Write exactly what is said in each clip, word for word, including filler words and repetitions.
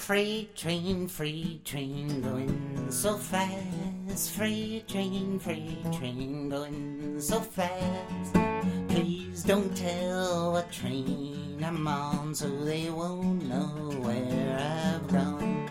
Freight train, freight train going so fast. Freight train, freight train going so fast. Please don't tell what train I'm on, so they won't know where I've gone.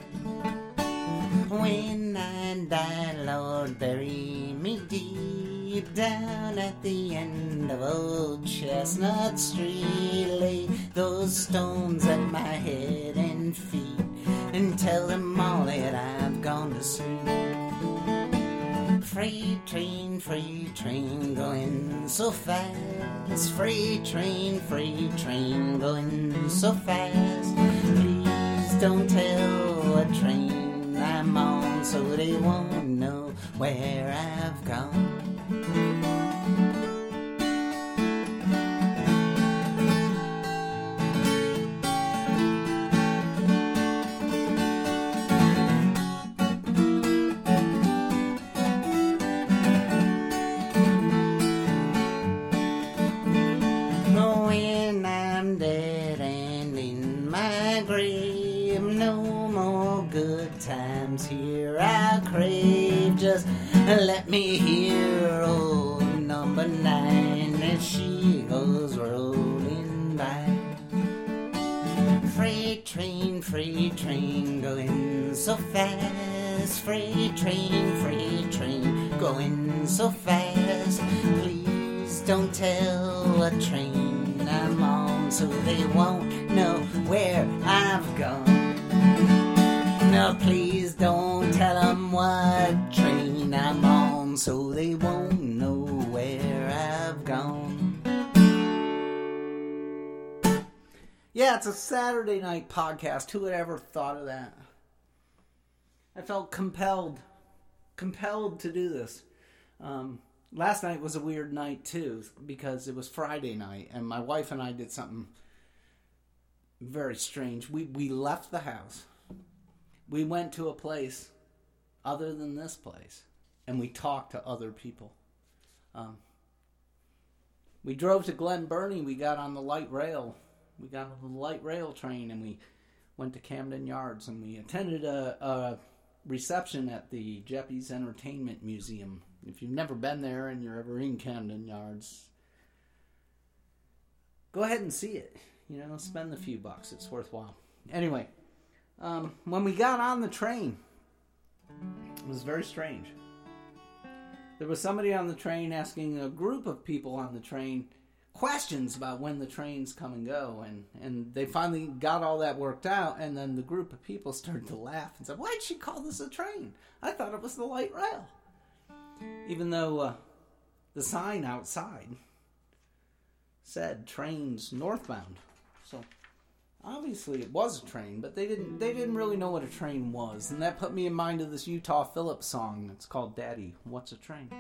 When I die, Lord, bury me deep down at the end of Old Chestnut Street. Lay those stones at my head and feet, and tell them all that I've gone to sleep. Freight train, freight train going so fast. Freight train, freight train going so fast. Please don't tell what train I'm on, so they won't know where I've gone. When I'm dead and in my grave, no more good times here I crave. Just let me hear old number nine as she goes rolling by. Freight train, freight train going so fast. Freight train, freight train going so fast. Please don't tell what train I'm on, so they won't know where I've gone. No, please don't tell them what train I'm on, so they won't know where I've gone. Yeah, it's a Saturday night podcast. Who would ever thought of that? I felt compelled, compelled to do this. Um, last night was a weird night too, because it was Friday night, and my wife and I did something very strange. We we left the house. We went to a place other than this place, and we talked to other people. Um, we drove to Glen Burnie. We got on the light rail. We got on the light rail train, and we went to Camden Yards, and we attended a, a reception at the Jeppes Entertainment Museum. If you've never been there and you're ever in Camden Yards, go ahead and see it. You know, spend the few bucks. It's worthwhile. Anyway, um, when we got on the train, it was very strange. There was somebody on the train asking a group of people on the train questions about when the trains come and go, and, and they finally got all that worked out, and then the group of people started to laugh and said, "Why'd she call this a train? I thought it was the light rail." Even though uh, the sign outside said trains northbound. So obviously it was a train, but they didn't they didn't really know what a train was. And that put me in mind of this Utah Phillips song. It's called Daddy, What's a Train?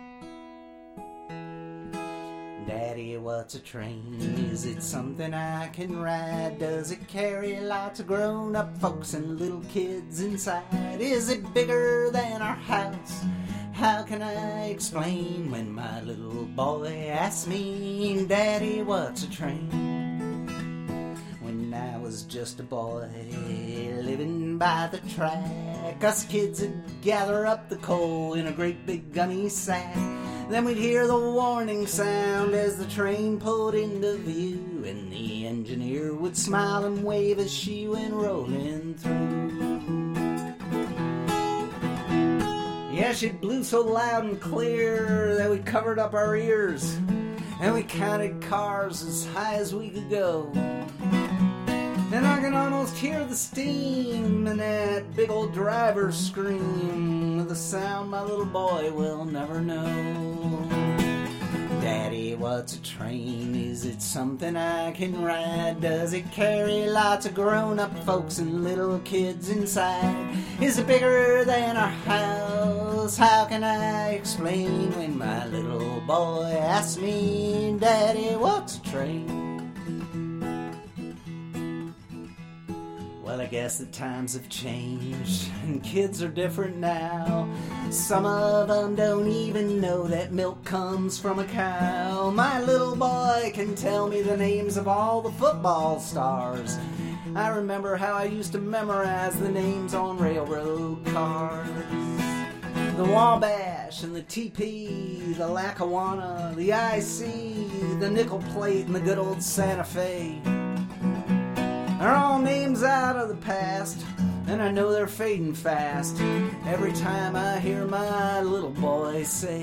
Daddy, what's a train? Is it something I can ride? Does it carry lots of grown-up folks and little kids inside? Is it bigger than our house? How can I explain when my little boy asks me, "Daddy, what's a train?" When I was just a boy living by the track, us kids would gather up the coal in a great big gunny sack. Then we'd hear the warning sound as the train pulled into view, and the engineer would smile and wave as she went rolling through. Yeah, she blew so loud and clear that we covered up our ears, and we counted cars as high as we could go. And I can almost hear the steam and that big old driver scream, with a sound my little boy will never know. Daddy, what's a train? Is it something I can ride? Does it carry lots of grown-up folks and little kids inside? Is it bigger than our house? How can I explain when my little boy asks me, "Daddy, what's a train?" Well, I guess the times have changed, and kids are different now. Some of them don't even know that milk comes from a cow. My little boy can tell me the names of all the football stars, I remember how I used to memorize the names on railroad cars. The Wabash and the T P, the Lackawanna, the I C, the Nickel Plate, and the good old Santa Fe. They're all names out of the past, and I know they're fading fast every time I hear my little boy say,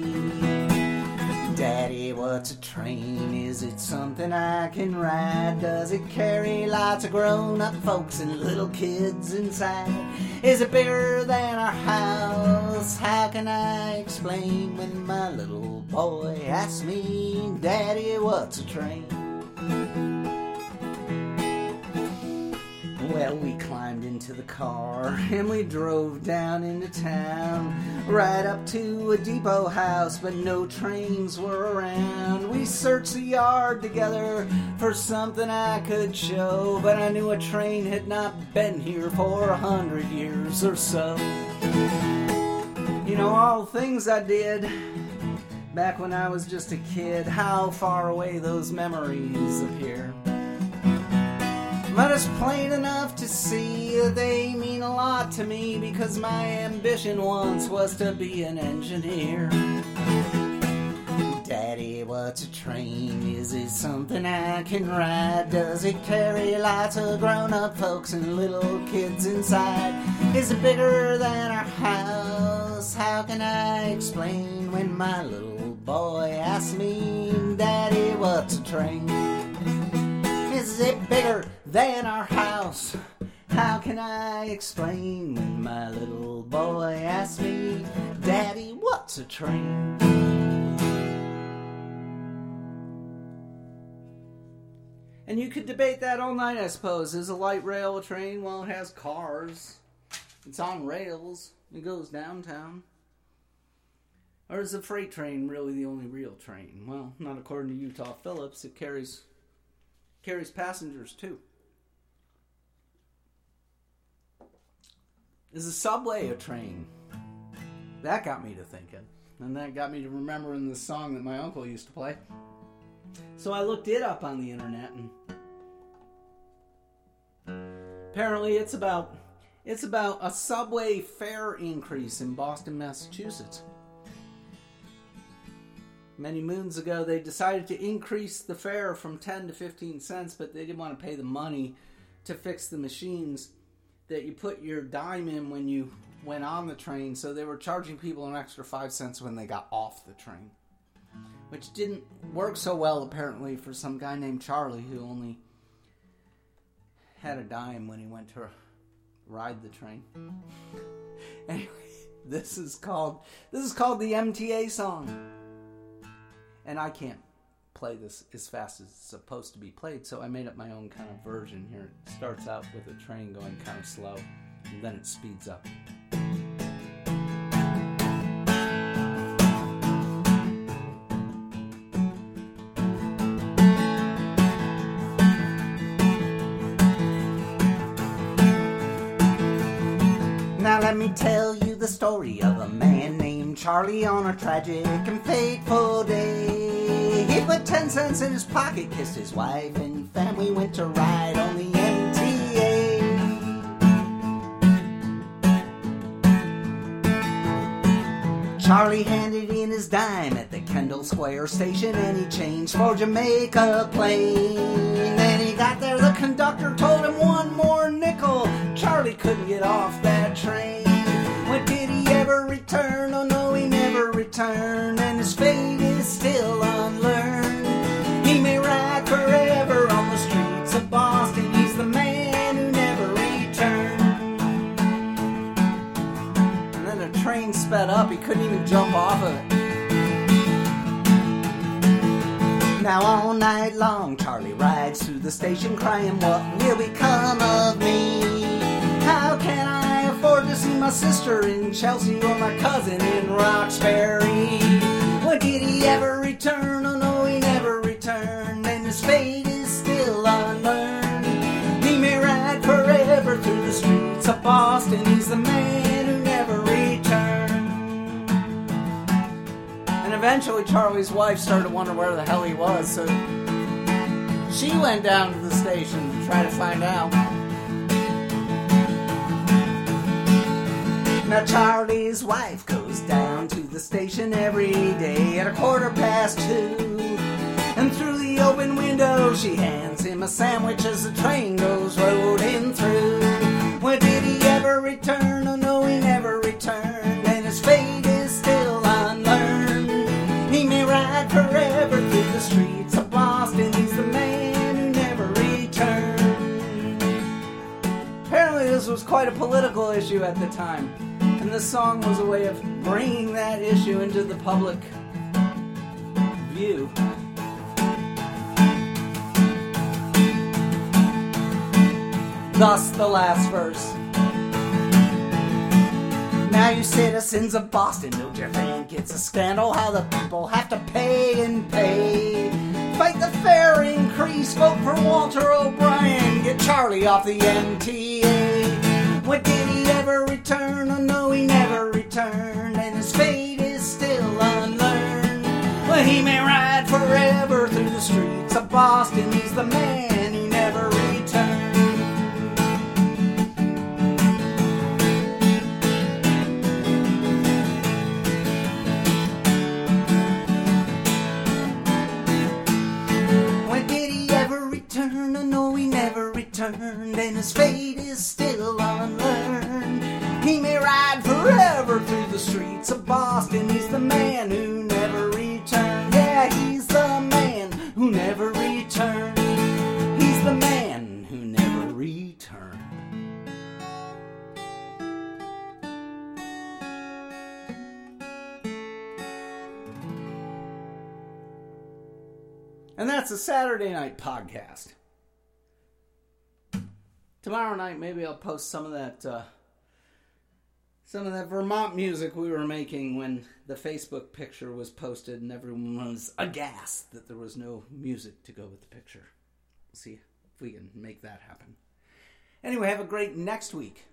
Daddy, what's a train? Is it something I can ride? Does it carry lots of grown-up folks and little kids inside? Is it bigger than our house? How can I explain when my little boy asks me, Daddy, what's a train? Well, we climbed into the car and we drove down into town, right up to a depot house, but no trains were around. We searched the yard together for something I could show, but I knew a train had not been here for a hundred years or so. You know, all the things I did back when I was just a kid, how far away those memories appear. But it's plain enough to see that they mean a lot to me, because my ambition once was to be an engineer. Daddy, what's a train? Is it something I can ride? Does it carry lots of grown-up folks and little kids inside? Is it bigger than our house? How can I explain when my little boy asks me, Daddy, what's a train? Is it bigger than our house? How can I explain when my little boy asks me, Daddy, what's a train? And you could debate that all night, I suppose. Is a light rail a train? Well, it has cars. It's on rails. It goes downtown. Or is the freight train really the only real train? Well, not according to Utah Phillips. It carries carries passengers too. Is a subway a train? That got me to thinking. And that got me to remembering the song that my uncle used to play. So I looked it up on the internet, and apparently it's about it's about a subway fare increase in Boston, Massachusetts. Many moons ago, they decided to increase the fare from ten to fifteen cents, but they didn't want to pay the money to fix the machines that you put your dime in when you went on the train, so they were charging people an extra five cents when they got off the train. Which didn't work so well, apparently, for some guy named Charlie who only had a dime when he went to ride the train. Anyway, this is called this is called the M T A song. And I can't play this as fast as it's supposed to be played, so I made up my own kind of version here. It starts out with a train going kind of slow, and then it speeds up. Now let me tell you the story of a man named Charlie on a tragic and fateful day. He put ten cents in his pocket, kissed his wife and family, went to ride on the M T A. Charlie handed in his dime at the Kendall Square station, and he changed for Jamaica Plain. Then he got there, the conductor told him one more nickel. Charlie couldn't get off that train. When did he ever return? Oh no, he never returned, and his fate is still unlearned. He may ride forever on the streets of Boston. He's the man who never returned. And then the train sped up. He couldn't even jump off of it. Now all night long Charlie rides through the station crying, what will become of me? How can I afford to see my sister in Chelsea or my cousin in Roxbury? When did he ever return? Oh no, he never returned, and his fate is still unlearned. He may ride forever through the streets of Boston. He's the man who never returned. And eventually Charlie's wife started to wonder where the hell he was, so She went down to the station to try to find out. Now Charlie's wife goes down to the station every day at a quarter past two. And through the open window she hands him a sandwich as the train goes rolling through. Well, did he ever return? Oh no, he never returned, and his fate is still unlearned. He may ride forever through the streets of Boston. He's the man who never returned. Apparently this was quite a political issue at the time, and this song was a way of bringing that issue into the public view. Thus the last verse. Now you citizens of Boston, don't you think it's a scandal how the people have to pay and pay? Fight the fare increase, vote for Walter O'Brien, get Charlie off the M T A. What, did he ever return? Oh no, he never returned, and his fate is still unlearned. Well, he may ride forever through the streets of Boston. He's the man who never returned. And his fate is still unlearned. He may ride forever through the streets of Boston. He's the man who never returned. Yeah, he's the man who never returned. He's the man who never returned. And that's a Saturday Night Podcast. Tomorrow night, maybe I'll post some of that, uh, some of that Vermont music we were making when the Facebook picture was posted and everyone was aghast that there was no music to go with the picture. We'll see if we can make that happen. Anyway, have a great next week.